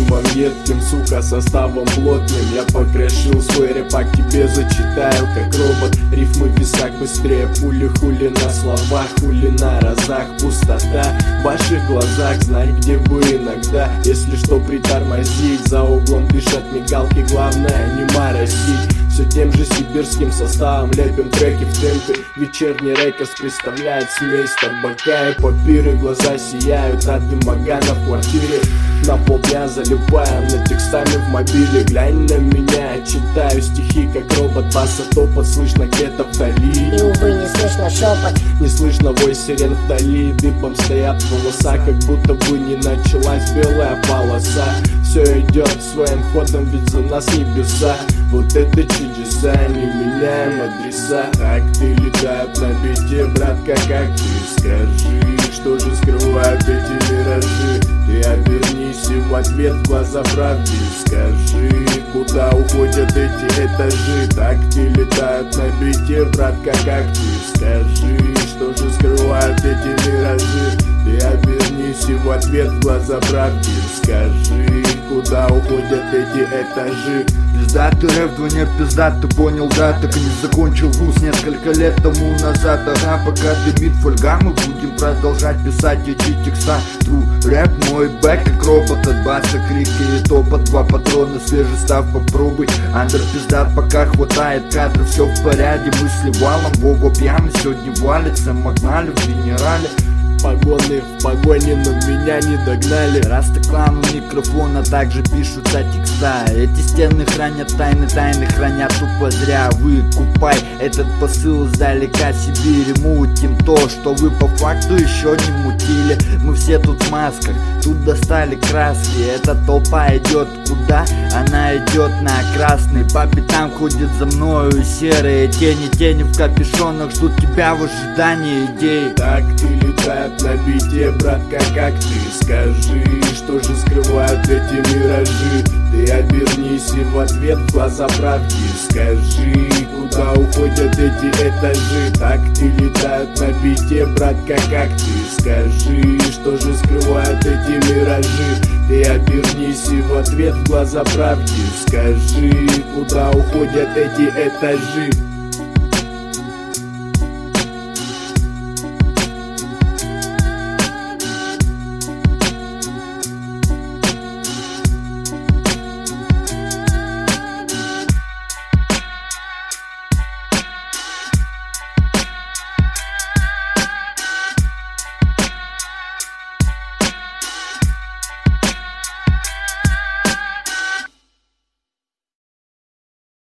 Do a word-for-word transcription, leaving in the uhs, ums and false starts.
дымом едким, сука, составом плотным. Я покрошил свой рэпак, тебе зачитаю как робот. Рифмы в висах быстрее пули, хули на словах, хули на разах. Пустота в ваших глазах, знай, где бы иногда, если что, притормозить. За углом дышат мигалки, главное не моросить. Все тем же сибирским составом лепим треки в темпе. Вечерний рекорд представляет смесь табака и папиры. Глаза сияют от дымогана в квартире. На полдня залипаем на текстами в мобиле. Глянь на меня, читаю стихи как робот. Баса топот слышно где-то вдали. И увы, не слышно шепот. Не слышно вой сирен вдали. Дыбом стоят волоса, как будто бы не началась белая полоса. Все идет своим ходом, ведь за нас небеса. Вот это чудеса, не меняем адреса. Акты летают на бите, братка, как ты скажи, что же скрывают эти миражи? Ты обернись и в ответ в глаза правде скажи, куда уходят эти этажи? Такти летают на бите, братка, как ты скажи, что же скрывают эти миражи? Ты обернись и в ответ в глаза правде скажи, куда уходят эти этажи? Пиздатый рэп, двойне пиздатый, понял, да, так и не закончил вуз несколько лет тому назад. Ага, пока дымит фольга, мы будем продолжать писать эти текста. True рэп, мой бэк, как робот от баса, крики и топот. Два патрона, свежий став, попробуй. Андер пиздат, пока хватает кадров, все в порядке. Мысли валом, Вова пьяный, сегодня валится, магнали в генерале. Погоны в погоне, но меня не догнали. Раста клан у микрофона, также пишутся текста. Эти стены хранят тайны, тайны хранят тупо зря. Выкупай этот посыл издалека Сибири. Мутим то, что вы по факту еще не мутили. Мы все тут в масках, тут достали краски. Эта толпа идет куда? Она идет на красный. По пятам ходит за мною серые тени. Тени в капюшонах ждут тебя в ожидании идей. Так ты летают на бите, братка, как ты скажи, что же скрывают эти миражи? Ты обернись и в ответ в глаза правде скажи, куда уходят эти этажи? Так ты летают на бите, братка, как ты скажи, что же скрывают эти миражи? Ты обернись и в ответ в глаза правде скажи, куда уходят эти этажи?